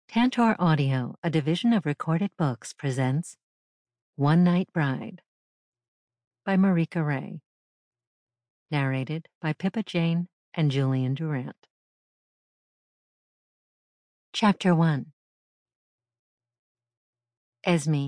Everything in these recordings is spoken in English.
Tantor Audio, a division of Recorded Books, presents One Night Bride by Marika Ray. Narrated by Pippa Jane and Julian Durant. Chapter 1. Esme.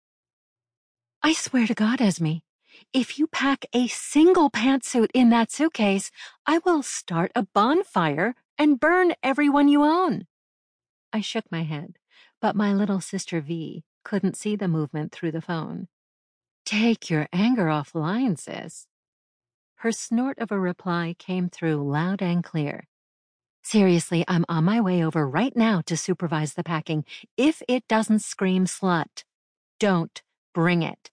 I swear to God, Esme, if you pack a single pantsuit in that suitcase, I will start a bonfire and burn everyone you own. I shook my head, but my little sister V couldn't see the movement through the phone. Take your anger offline, sis. Her snort of a reply came through loud and clear. Seriously, I'm on my way over right now to supervise the packing. If it doesn't scream slut, don't bring it.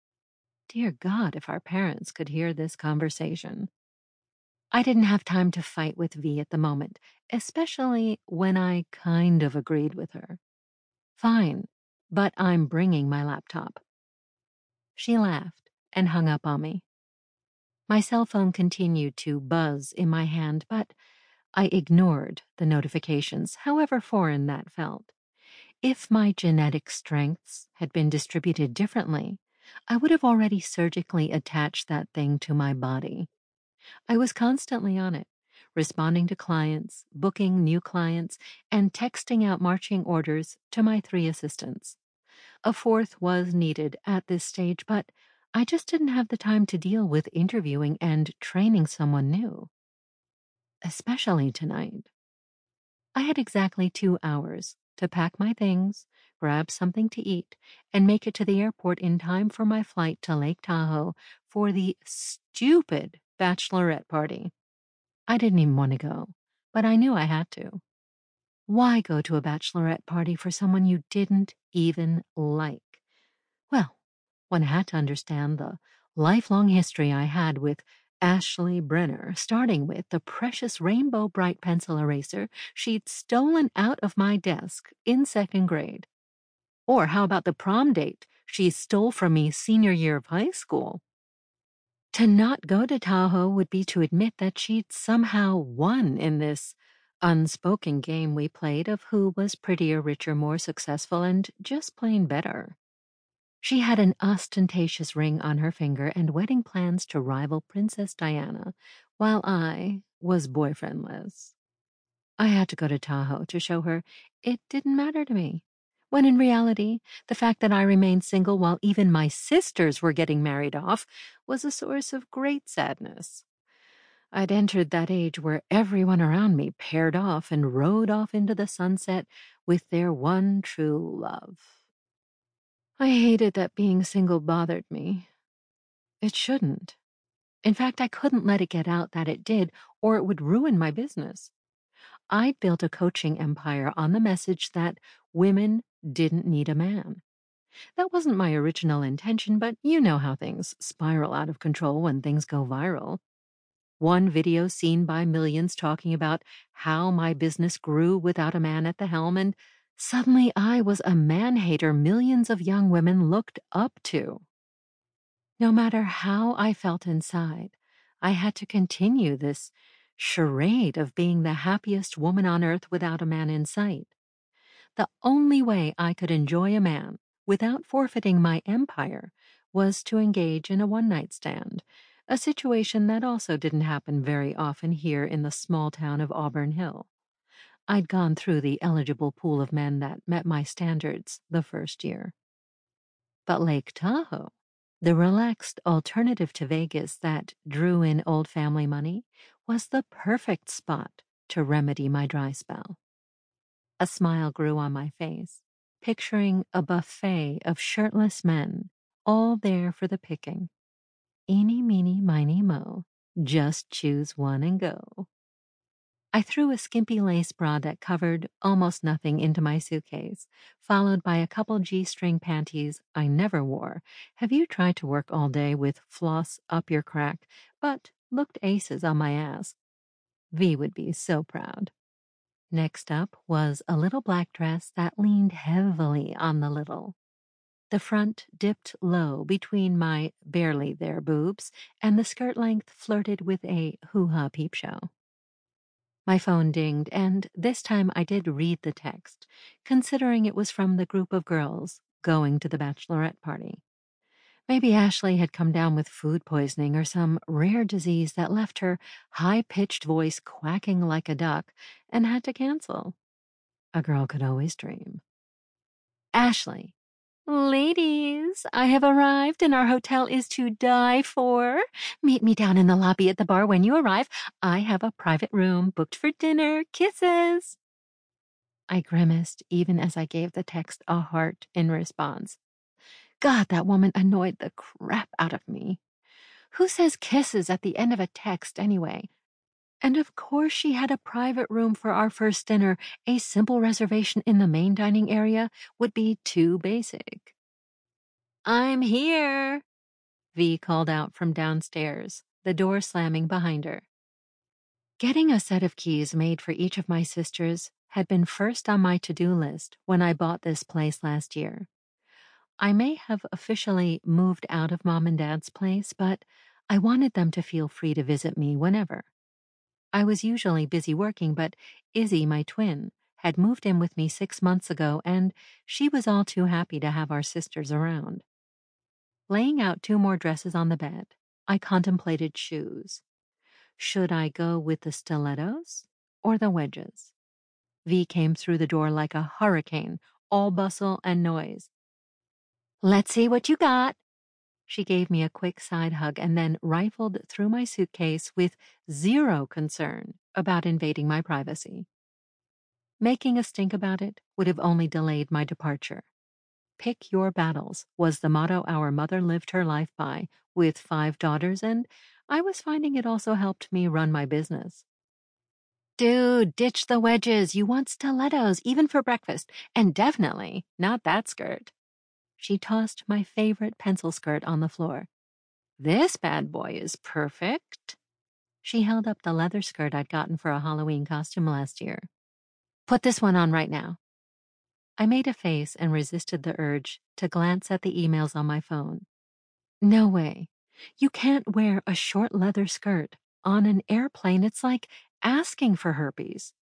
Dear God, if our parents could hear this conversation. I didn't have time to fight with V at the moment, especially when I kind of agreed with her. Fine, but I'm bringing my laptop. She laughed and hung up on me. My cell phone continued to buzz in my hand, but I ignored the notifications, however foreign that felt. If my genetic strengths had been distributed differently, I would have already surgically attached that thing to my body. I was constantly on it, responding to clients, booking new clients, and texting out marching orders to my 3 assistants. A fourth was needed at this stage, but I just didn't have the time to deal with interviewing and training someone new. Especially tonight. I had exactly 2 hours to pack my things, grab something to eat, and make it to the airport in time for my flight to Lake Tahoe for the stupid bachelorette party. I didn't even want to go, but I knew I had to. Why go to a bachelorette party for someone you didn't even like? Well, one had to understand the lifelong history I had with Ashley Brenner, starting with the precious Rainbow Bright pencil eraser she'd stolen out of my desk in 2nd grade. Or how about the prom date she stole from me senior year of high school? To not go to Tahoe would be to admit that she'd somehow won in this unspoken game we played of who was prettier, richer, more successful, and just plain better. She had an ostentatious ring on her finger and wedding plans to rival Princess Diana, while I was boyfriendless. I had to go to Tahoe to show her it didn't matter to me, when in reality, the fact that I remained single while even my sisters were getting married off was a source of great sadness. I'd entered that age where everyone around me paired off and rode off into the sunset with their one true love. I hated that being single bothered me. It shouldn't. In fact, I couldn't let it get out that it did, or it would ruin my business. I built a coaching empire on the message that women didn't need a man. That wasn't my original intention, but you know how things spiral out of control when things go viral. One video seen by millions talking about how my business grew without a man at the helm, and suddenly I was a man-hater millions of young women looked up to. No matter how I felt inside, I had to continue this charade of being the happiest woman on earth without a man in sight. The only way I could enjoy a man without forfeiting my empire was to engage in a one-night stand, a situation that also didn't happen very often here in the small town of Auburn Hill. I'd gone through the eligible pool of men that met my standards the first year. But Lake Tahoe, the relaxed alternative to Vegas that drew in old family money, was the perfect spot to remedy my dry spell. A smile grew on my face, picturing a buffet of shirtless men, all there for the picking. Eeny, meeny, miny, mo, just choose one and go. I threw a skimpy lace bra that covered almost nothing into my suitcase, followed by a couple G-string panties I never wore. Have you tried to work all day with floss up your crack, but looked aces on my ass? V would be so proud. Next up was a little black dress that leaned heavily on the little. The front dipped low between my barely there boobs, and the skirt length flirted with a hoo-ha peep show. My phone dinged, and this time I did read the text, considering it was from the group of girls going to the bachelorette party. Maybe Ashley had come down with food poisoning or some rare disease that left her high-pitched voice quacking like a duck and had to cancel. A girl could always dream. Ashley. Ladies, I have arrived and our hotel is to die for. Meet me down in the lobby at the bar when you arrive. I have a private room booked for dinner. Kisses. I grimaced even as I gave the text a heart in response. God, that woman annoyed the crap out of me. Who says kisses at the end of a text anyway? And of course she had a private room for our first dinner. A simple reservation in the main dining area would be too basic. I'm here, V called out from downstairs, the door slamming behind her. Getting a set of keys made for each of my sisters had been first on my to-do list when I bought this place last year. I may have officially moved out of Mom and Dad's place, but I wanted them to feel free to visit me whenever. I was usually busy working, but Izzy, my twin, had moved in with me 6 months ago, and she was all too happy to have our sisters around. Laying out 2 more dresses on the bed, I contemplated shoes. Should I go with the stilettos or the wedges? V came through the door like a hurricane, all bustle and noise. Let's see what you got. She gave me a quick side hug and then rifled through my suitcase with zero concern about invading my privacy. Making a stink about it would have only delayed my departure. Pick your battles was the motto our mother lived her life by, with 5 daughters, and I was finding it also helped me run my business. Dude, ditch the wedges. You want stilettos, even for breakfast, and definitely not that skirt. She tossed my favorite pencil skirt on the floor. This bad boy is perfect. She held up the leather skirt I'd gotten for a Halloween costume last year. Put this one on right now. I made a face and resisted the urge to glance at the emails on my phone. No way. You can't wear a short leather skirt on an airplane. It's like asking for herpes.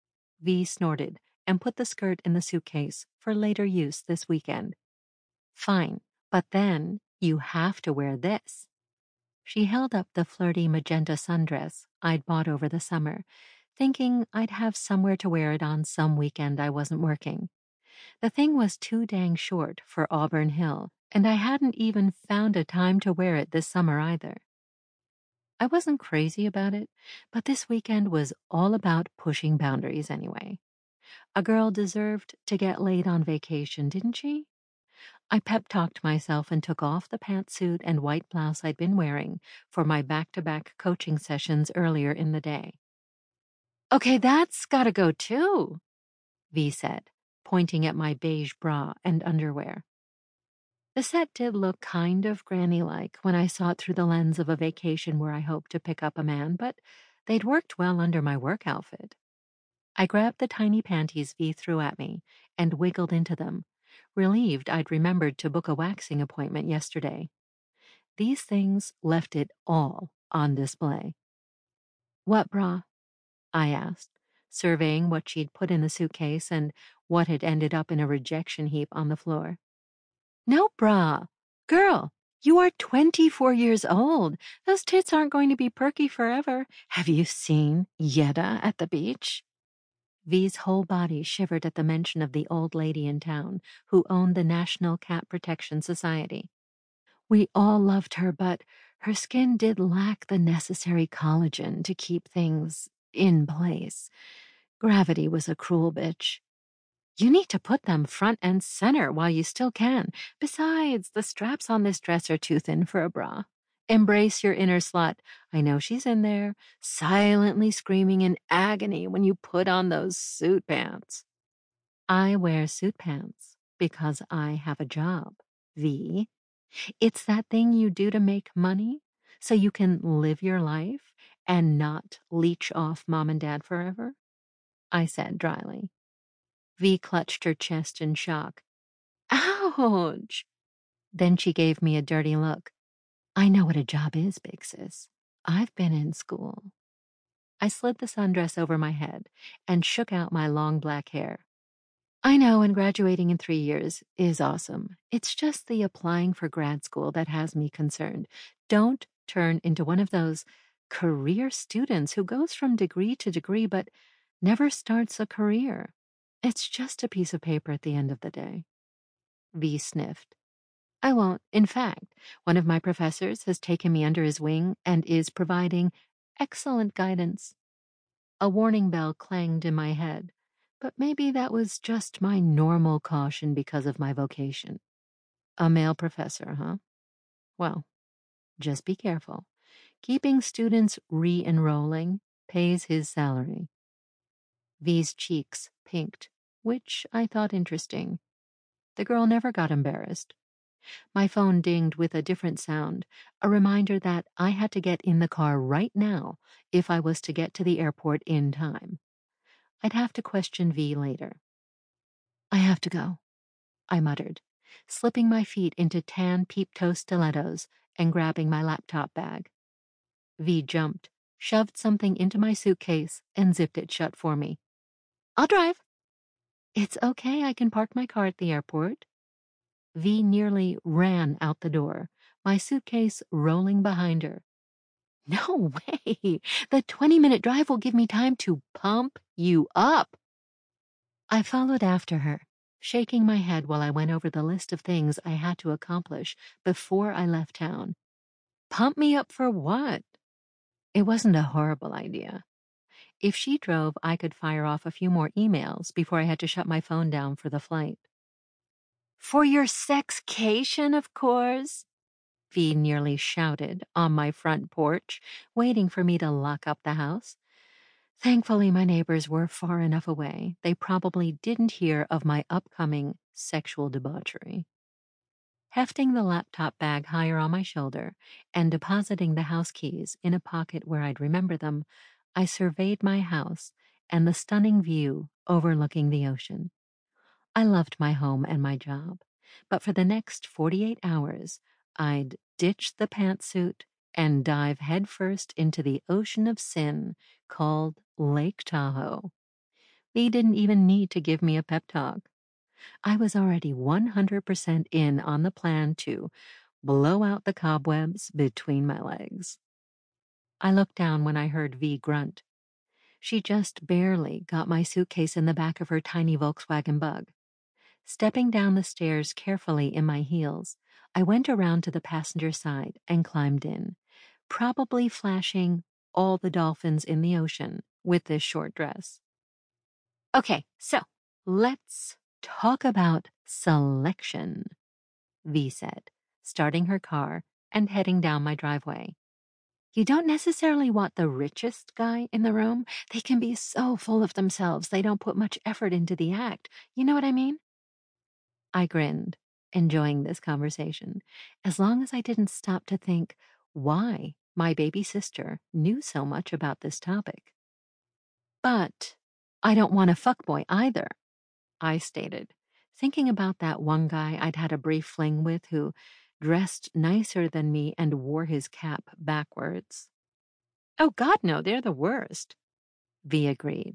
V snorted and put the skirt in the suitcase for later use this weekend. Fine, but then you have to wear this. She held up the flirty magenta sundress I'd bought over the summer, thinking I'd have somewhere to wear it on some weekend I wasn't working. The thing was too dang short for Auburn Hill, and I hadn't even found a time to wear it this summer either. I wasn't crazy about it, but this weekend was all about pushing boundaries anyway. A girl deserved to get laid on vacation, didn't she? I pep-talked myself and took off the pantsuit and white blouse I'd been wearing for my back-to-back coaching sessions earlier in the day. Okay, that's gotta go too, V said, pointing at my beige bra and underwear. The set did look kind of granny-like when I saw it through the lens of a vacation where I hoped to pick up a man, but they'd worked well under my work outfit. I grabbed the tiny panties V threw at me and wiggled into them, relieved I'd remembered to book a waxing appointment yesterday. These things left it all on display. What bra? I asked, surveying what she'd put in the suitcase and what had ended up in a rejection heap on the floor. No bra. Girl, you are 24 years old. Those tits aren't going to be perky forever. Have you seen Yetta at the beach? V's whole body shivered at the mention of the old lady in town who owned the National Cat Protection Society. We all loved her, but her skin did lack the necessary collagen to keep things in place. Gravity was a cruel bitch. You need to put them front and center while you still can. Besides, the straps on this dress are too thin for a bra. Embrace your inner slut. I know she's in there, silently screaming in agony when you put on those suit pants. I wear suit pants because I have a job, V. It's that thing you do to make money so you can live your life and not leech off Mom and Dad forever, I said dryly. V clutched her chest in shock. Ouch! Then she gave me a dirty look. I know what a job is, big sis. I've been in school. I slid the sundress over my head and shook out my long black hair. I know, and graduating in 3 years is awesome. It's just the applying for grad school that has me concerned. Don't turn into one of those career students who goes from degree to degree but never starts a career. It's just a piece of paper at the end of the day. V sniffed. I won't. In fact, one of my professors has taken me under his wing and is providing excellent guidance. A warning bell clanged in my head, but maybe that was just my normal caution because of my vocation. A male professor, huh? Well, just be careful. Keeping students re-enrolling pays his salary. V's cheeks pinked, which I thought interesting. The girl never got embarrassed. My phone dinged with a different sound, a reminder that I had to get in the car right now if I was to get to the airport in time. I'd have to question V later. I have to go, I muttered, slipping my feet into tan peep-toe stilettos and grabbing my laptop bag. V jumped, shoved something into my suitcase, and zipped it shut for me. I'll drive. It's okay, I can park my car at the airport. V nearly ran out the door, my suitcase rolling behind her. No way! The 20-minute drive will give me time to pump you up. I followed after her, shaking my head while I went over the list of things I had to accomplish before I left town. Pump me up for what? It wasn't a horrible idea. If she drove, I could fire off a few more emails before I had to shut my phone down for the flight. For your sexcation, of course, V nearly shouted on my front porch, waiting for me to lock up the house. Thankfully, my neighbors were far enough away. They probably didn't hear of my upcoming sexual debauchery. Hefting the laptop bag higher on my shoulder and depositing the house keys in a pocket where I'd remember them, I surveyed my house and the stunning view overlooking the ocean. I loved my home and my job, but for the next 48 hours, I'd ditch the pantsuit and dive headfirst into the ocean of sin called Lake Tahoe. He didn't even need to give me a pep talk. I was already 100% in on the plan to blow out the cobwebs between my legs. I looked down when I heard V grunt. She just barely got my suitcase in the back of her tiny Volkswagen Bug. Stepping down the stairs carefully in my heels, I went around to the passenger side and climbed in, probably flashing all the dolphins in the ocean with this short dress. Okay, so let's talk about selection, V said, starting her car and heading down my driveway. You don't necessarily want the richest guy in the room. They can be so full of themselves, they don't put much effort into the act. You know what I mean? I grinned, enjoying this conversation, as long as I didn't stop to think why my baby sister knew so much about this topic. But I don't want a fuckboy either, I stated, thinking about that one guy I'd had a brief fling with who dressed nicer than me and wore his cap backwards. Oh, God, no, they're the worst, V agreed.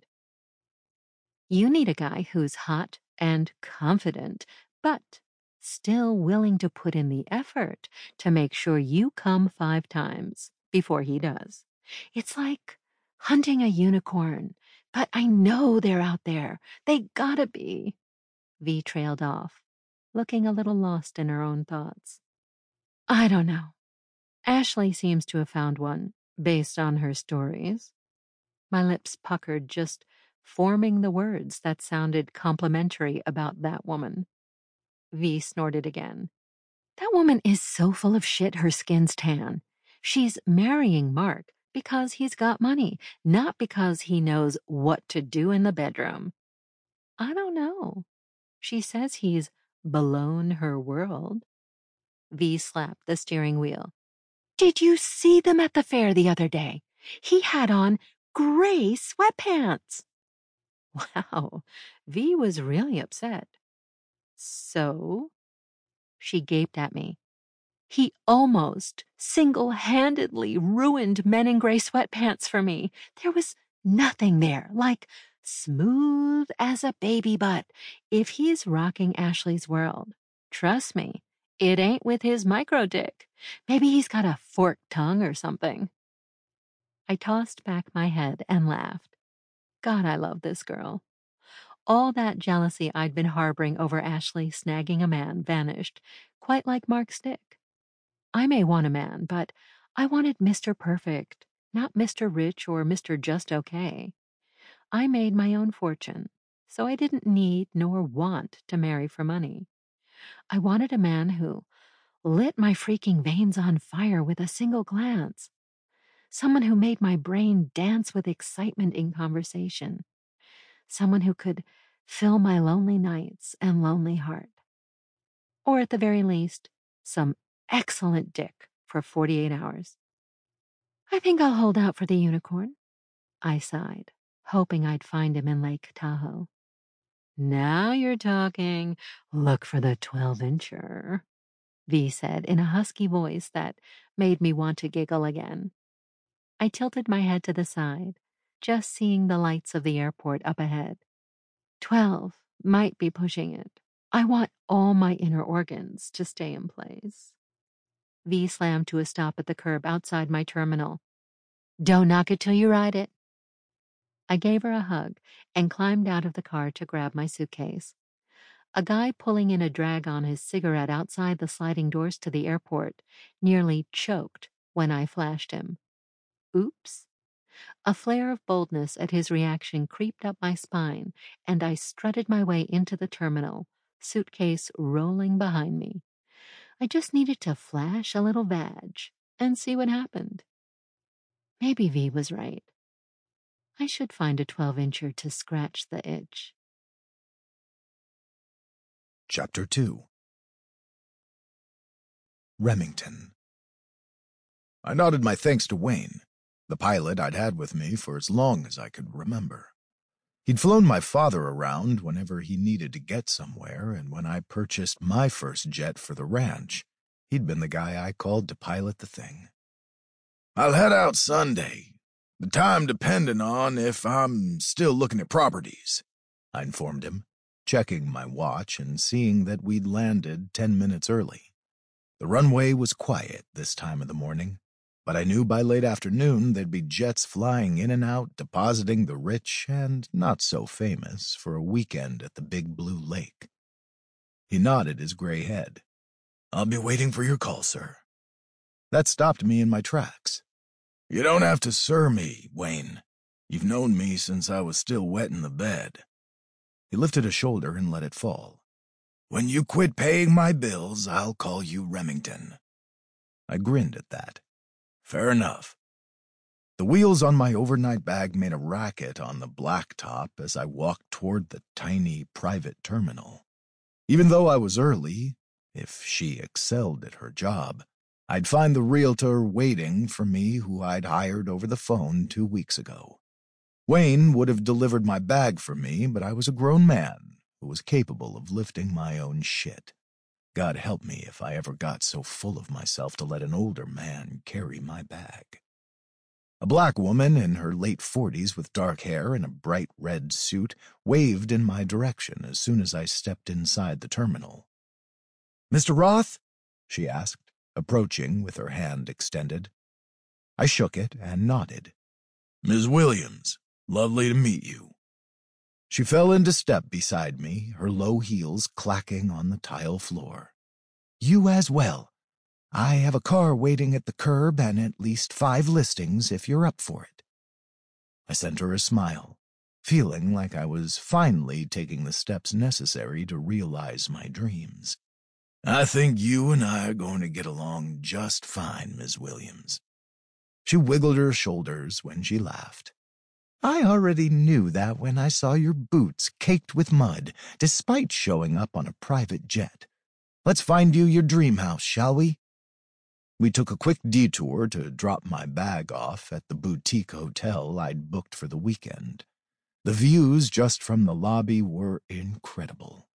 You need a guy who's hot and confident, but still willing to put in the effort to make sure you come 5 times before he does. It's like hunting a unicorn, but I know they're out there. They gotta be. V trailed off, looking a little lost in her own thoughts. I don't know. Ashley seems to have found one, based on her stories. My lips puckered, just forming the words that sounded complimentary about that woman. V snorted again. That woman is so full of shit her skin's tan. She's marrying Mark because he's got money, not because he knows what to do in the bedroom. I don't know. She says he's blown her world. V slapped the steering wheel. Did you see them at the fair the other day? He had on gray sweatpants. Wow, V was really upset. So? She gaped at me. He almost single-handedly ruined men in gray sweatpants for me. There was nothing there, like smooth as a baby butt. If he's rocking Ashley's world, trust me, it ain't with his micro dick. Maybe he's got a forked tongue or something. I tossed back my head and laughed. God, I love this girl. All that jealousy I'd been harboring over Ashley snagging a man vanished, quite like Mark's dick. I may want a man, but I wanted Mr. Perfect, not Mr. Rich or Mr. Just Okay. I made my own fortune, so I didn't need nor want to marry for money. I wanted a man who lit my freaking veins on fire with a single glance. Someone who made my brain dance with excitement in conversation. Someone who could fill my lonely nights and lonely heart. Or at the very least, some excellent dick for 48 hours. I think I'll hold out for the unicorn. I sighed, hoping I'd find him in Lake Tahoe. Now you're talking. Look for the 12-incher, V said in a husky voice that made me want to giggle again. I tilted my head to the side, just seeing the lights of the airport up ahead. 12 might be pushing it. I want all my inner organs to stay in place. V slammed to a stop at the curb outside my terminal. Don't knock it till you ride it. I gave her a hug and climbed out of the car to grab my suitcase. A guy pulling in a drag on his cigarette outside the sliding doors to the airport nearly choked when I flashed him. Oops. A flare of boldness at his reaction creeped up my spine, and I strutted my way into the terminal, suitcase rolling behind me. I just needed to flash a little vag and see what happened. Maybe V was right. I should find a 12-incher to scratch the itch. Chapter 2. Remington. I nodded my thanks to Wayne, the pilot I'd had with me for as long as I could remember. He'd flown my father around whenever he needed to get somewhere, and when I purchased my first jet for the ranch, he'd been the guy I called to pilot the thing. I'll head out Sunday, the time depending on if I'm still looking at properties, I informed him, checking my watch and seeing that we'd landed 10 minutes early. The runway was quiet this time of the morning, but I knew by late afternoon there'd be jets flying in and out, depositing the rich and not so famous for a weekend at the Big Blue Lake. He nodded his gray head. I'll be waiting for your call, sir. That stopped me in my tracks. You don't have to sir me, Wayne. You've known me since I was still wet in the bed. He lifted a shoulder and let it fall. When you quit paying my bills, I'll call you Remington. I grinned at that. Fair enough. The wheels on my overnight bag made a racket on the blacktop as I walked toward the tiny private terminal. Even though I was early, if she excelled at her job, I'd find the realtor waiting for me who I'd hired over the phone 2 weeks ago. Wayne would have delivered my bag for me, but I was a grown man who was capable of lifting my own shit. God help me if I ever got so full of myself to let an older man carry my bag. A black woman in her late 40s with dark hair and a bright red suit waved in my direction as soon as I stepped inside the terminal. Mr. Roth? She asked, approaching with her hand extended. I shook it and nodded. Ms. Williams, lovely to meet you. She fell into step beside me, her low heels clacking on the tile floor. You as well. I have a car waiting at the curb and at least 5 listings if you're up for it. I sent her a smile, feeling like I was finally taking the steps necessary to realize my dreams. I think you and I are going to get along just fine, Ms. Williams. She wiggled her shoulders when she laughed. I already knew that when I saw your boots caked with mud, despite showing up on a private jet. Let's find you your dream house, shall we? We took a quick detour to drop my bag off at the boutique hotel I'd booked for the weekend. The views just from the lobby were incredible.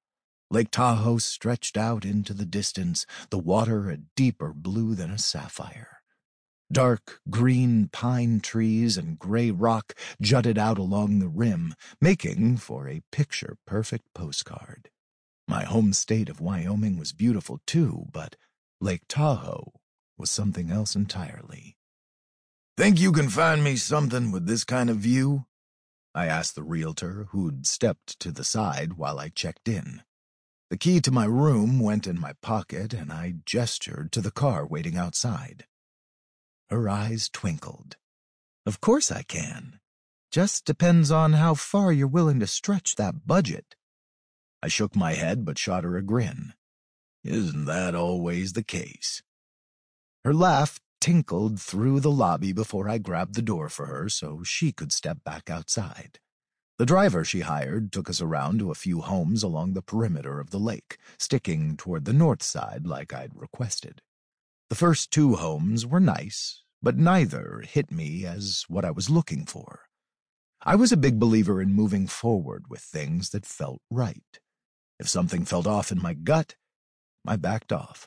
Lake Tahoe stretched out into the distance, the water a deeper blue than a sapphire. Dark green pine trees and gray rock jutted out along the rim, making for a picture-perfect postcard. My home state of Wyoming was beautiful too, but Lake Tahoe was something else entirely. "Think you can find me something with this kind of view?" I asked the realtor, who'd stepped to the side while I checked in. The key to my room went in my pocket, and I gestured to the car waiting outside. Her eyes twinkled. "Of course I can. Just depends on how far you're willing to stretch that budget." I shook my head but shot her a grin. "Isn't that always the case?" Her laugh tinkled through the lobby before I grabbed the door for her so she could step back outside. The driver she hired took us around to a few homes along the perimeter of the lake, sticking toward the north side like I'd requested. The first 2 homes were nice, but neither hit me as what I was looking for. I was a big believer in moving forward with things that felt right. If something felt off in my gut, I backed off.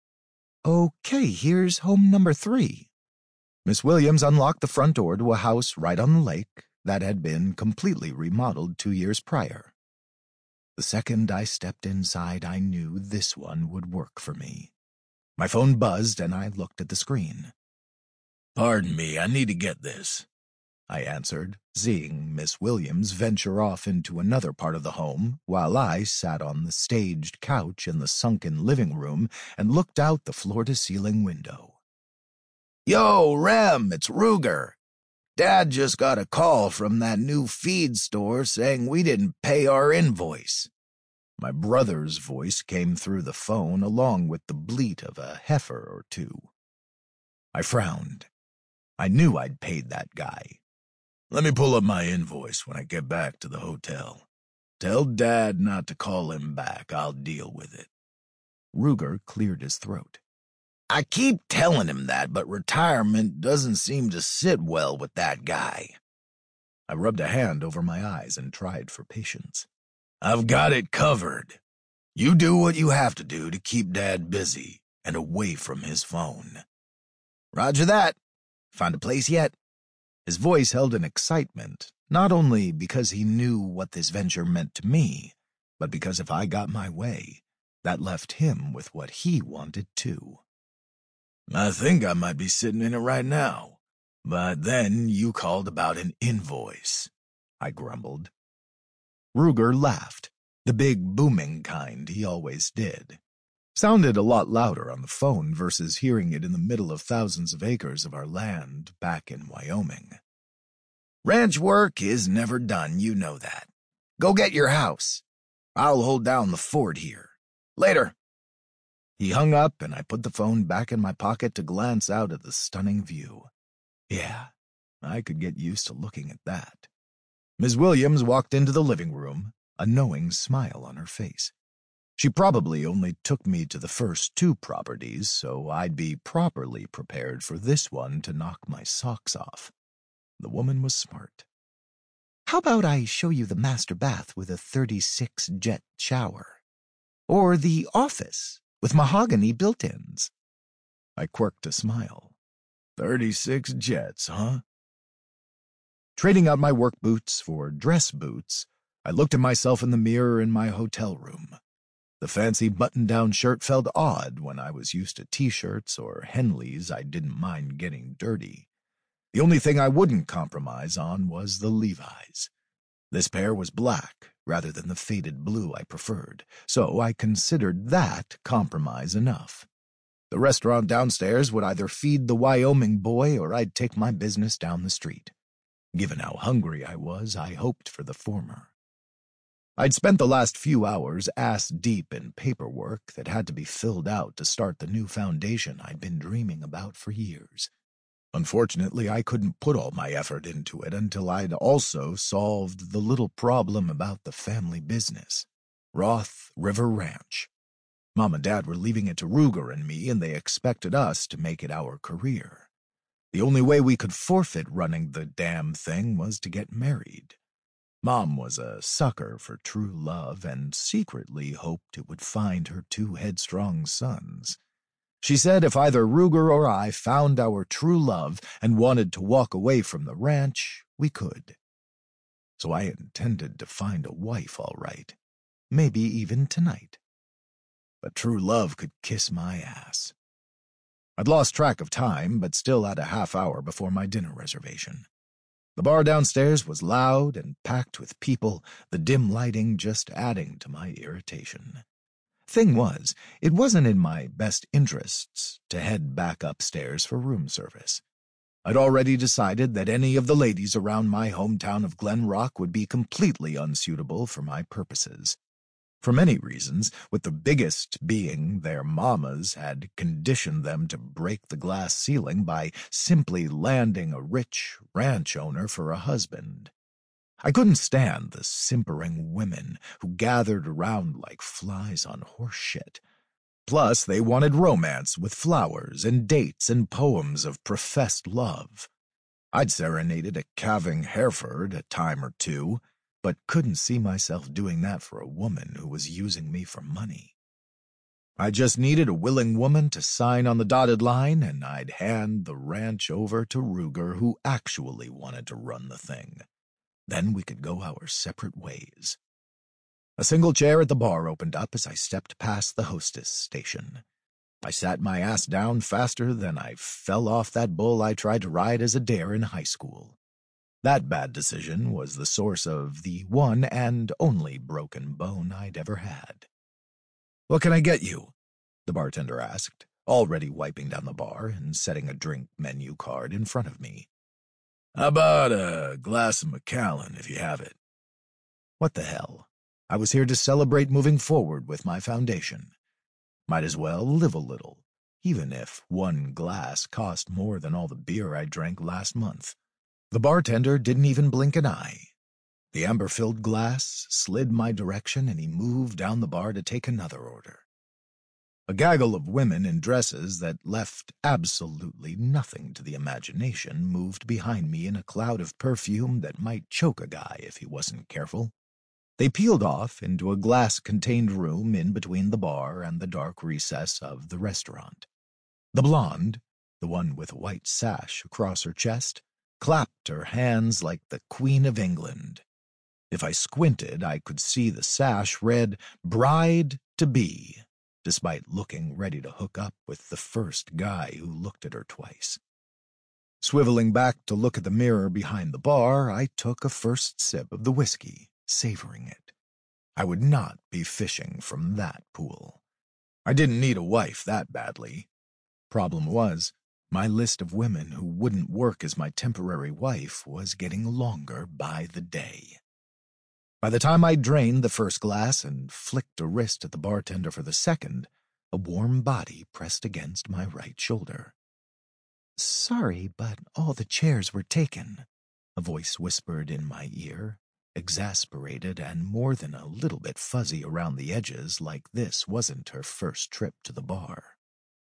"Okay, here's home number 3. Miss Williams unlocked the front door to a house right on the lake that had been completely remodeled 2 years prior. The second I stepped inside, I knew this one would work for me. My phone buzzed, and I looked at the screen. "Pardon me, I need to get this," I answered, seeing Miss Williams venture off into another part of the home while I sat on the staged couch in the sunken living room and looked out the floor-to-ceiling window. "Yo, Rem, it's Ruger. Dad just got a call from that new feed store saying we didn't pay our invoice." My brother's voice came through the phone along with the bleat of a heifer or two. I frowned. I knew I'd paid that guy. "Let me pull up my invoice when I get back to the hotel. Tell Dad not to call him back. I'll deal with it." Ruger cleared his throat. "I keep telling him that, but retirement doesn't seem to sit well with that guy." I rubbed a hand over my eyes and tried for patience. "I've got it covered. You do what you have to do to keep Dad busy and away from his phone." "Roger that. Found a place yet?" His voice held an excitement, not only because he knew what this venture meant to me, but because if I got my way, that left him with what he wanted too. "I think I might be sitting in it right now, but then you called about an invoice," I grumbled. Ruger laughed, the big booming kind he always did. Sounded a lot louder on the phone versus hearing it in the middle of thousands of acres of our land back in Wyoming. "Ranch work is never done, you know that. Go get your house. I'll hold down the fort here. Later." He hung up, and I put the phone back in my pocket to glance out at the stunning view. Yeah, I could get used to looking at that. Ms. Williams walked into the living room, a knowing smile on her face. She probably only took me to the first 2 properties, so I'd be properly prepared for this one to knock my socks off. The woman was smart. "How about I show you the master bath with a 36-jet shower? Or the office with mahogany built-ins?" I quirked a smile. 36 jets, huh? Trading out my work boots for dress boots, I looked at myself in the mirror in my hotel room. The fancy button-down shirt felt odd when I was used to T-shirts or Henleys I didn't mind getting dirty. The only thing I wouldn't compromise on was the Levi's. This pair was black rather than the faded blue I preferred, so I considered that compromise enough. The restaurant downstairs would either feed the Wyoming boy or I'd take my business down the street. Given how hungry I was, I hoped for the former. I'd spent the last few hours ass-deep in paperwork that had to be filled out to start the new foundation I'd been dreaming about for years. Unfortunately, I couldn't put all my effort into it until I'd also solved the little problem about the family business, Roth River Ranch. Mom and Dad were leaving it to Ruger and me, and they expected us to make it our career. The only way we could forfeit running the damn thing was to get married. Mom was a sucker for true love and secretly hoped it would find her two headstrong sons. She said if either Ruger or I found our true love and wanted to walk away from the ranch, we could. So I intended to find a wife all right, maybe even tonight. But true love could kiss my ass. I'd lost track of time, but still had a half hour before my dinner reservation. The bar downstairs was loud and packed with people, the dim lighting just adding to my irritation. Thing was, it wasn't in my best interests to head back upstairs for room service. I'd already decided that any of the ladies around my hometown of Glen Rock would be completely unsuitable for my purposes. For many reasons, with the biggest being their mamas had conditioned them to break the glass ceiling by simply landing a rich ranch owner for a husband. I couldn't stand the simpering women who gathered around like flies on horse shit. Plus, they wanted romance with flowers and dates and poems of professed love. I'd serenaded a calving Hereford a time or two, but couldn't see myself doing that for a woman who was using me for money. I just needed a willing woman to sign on the dotted line, and I'd hand the ranch over to Ruger, who actually wanted to run the thing. Then we could go our separate ways. A single chair at the bar opened up as I stepped past the hostess station. I sat my ass down faster than I fell off that bull I tried to ride as a dare in high school. That bad decision was the source of the one and only broken bone I'd ever had. "What can I get you?" the bartender asked, already wiping down the bar and setting a drink menu card in front of me. "How about a glass of Macallan, if you have it?" What the hell? I was here to celebrate moving forward with my foundation. Might as well live a little, even if one glass cost more than all the beer I drank last month. The bartender didn't even blink an eye. The amber-filled glass slid my direction, and he moved down the bar to take another order. A gaggle of women in dresses that left absolutely nothing to the imagination moved behind me in a cloud of perfume that might choke a guy if he wasn't careful. They peeled off into a glass-contained room in between the bar and the dark recess of the restaurant. The blonde, the one with a white sash across her chest, clapped her hands like the Queen of England. If I squinted, I could see the sash read "Bride-to-be," despite looking ready to hook up with the first guy who looked at her twice. Swiveling back to look at the mirror behind the bar, I took a first sip of the whiskey, savoring it. I would not be fishing from that pool. I didn't need a wife that badly. Problem was, my list of women who wouldn't work as my temporary wife was getting longer by the day. By the time I drained the first glass and flicked a wrist at the bartender for the second, a warm body pressed against my right shoulder. "Sorry, but all the chairs were taken," a voice whispered in my ear, exasperated and more than a little bit fuzzy around the edges, like this wasn't her first trip to the bar.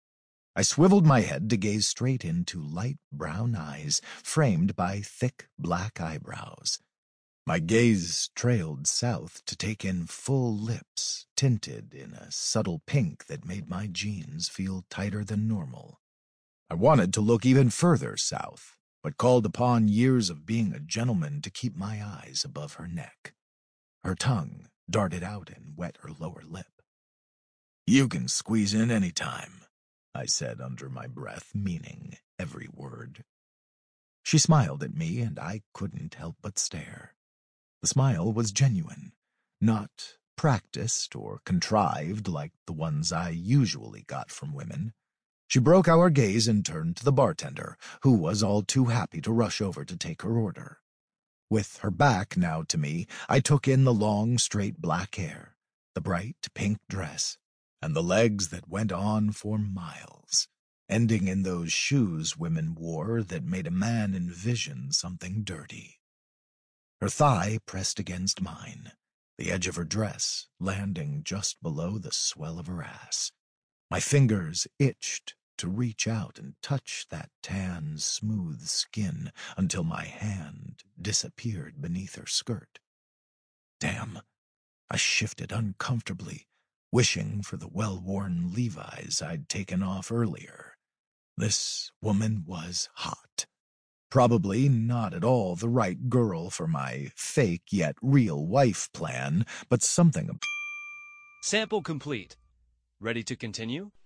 I swiveled my head to gaze straight into light brown eyes framed by thick black eyebrows. My gaze trailed south to take in full lips tinted in a subtle pink that made my jeans feel tighter than normal. I wanted to look even further south, but called upon years of being a gentleman to keep my eyes above her neck. Her tongue darted out and wet her lower lip. "You can squeeze in any time," I said under my breath, meaning every word. She smiled at me, and I couldn't help but stare. The smile was genuine, not practiced or contrived like the ones I usually got from women. She broke our gaze and turned to the bartender, who was all too happy to rush over to take her order. With her back now to me, I took in the long, straight black hair, the bright pink dress, and the legs that went on for miles, ending in those shoes women wore that made a man envision something dirty. Her thigh pressed against mine, the edge of her dress landing just below the swell of her ass. My fingers itched to reach out and touch that tan, smooth skin until my hand disappeared beneath her skirt. Damn. I shifted uncomfortably, wishing for the well-worn Levi's I'd taken off earlier. This woman was hot. Probably not at all the right girl for my fake yet real wife plan, but something. Sample complete. Ready to continue?